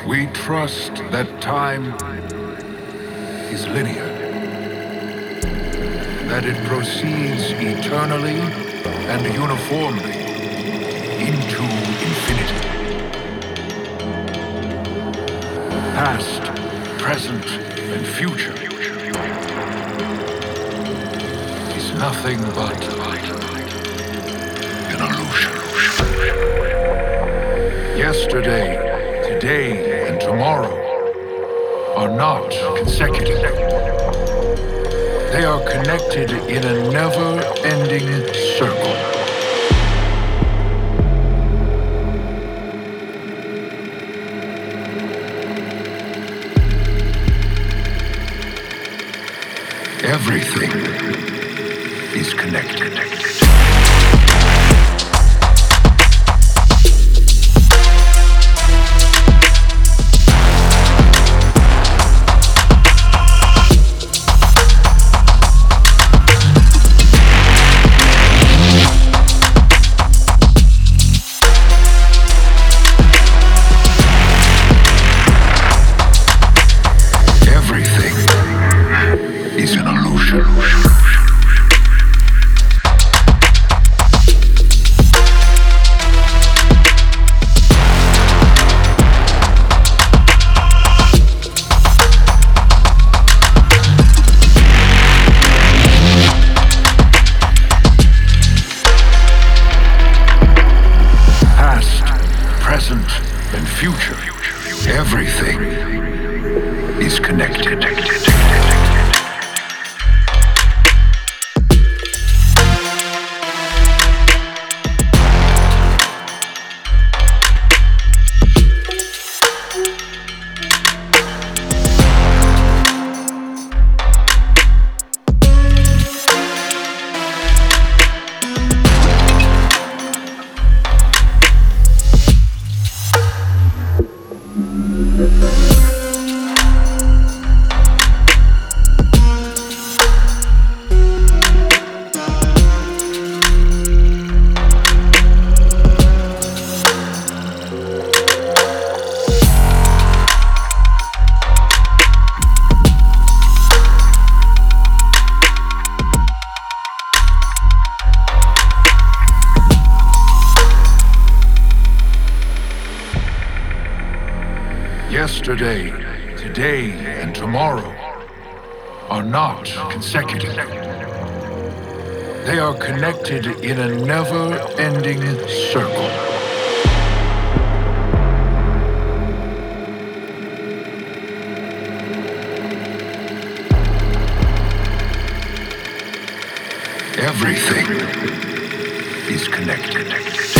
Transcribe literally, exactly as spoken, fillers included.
We trust that time is linear, that it proceeds eternally and uniformly into infinity. Past, present, and future is nothing but an illusion. Yesterday, today, and tomorrow are not consecutive. They are connected in a never-ending circle. Everything is connected. Is an illusion. Past, present, and future. Everything is connected. Yesterday, today, and tomorrow are not consecutive. They are connected in a never-ending circle. Everything is connected.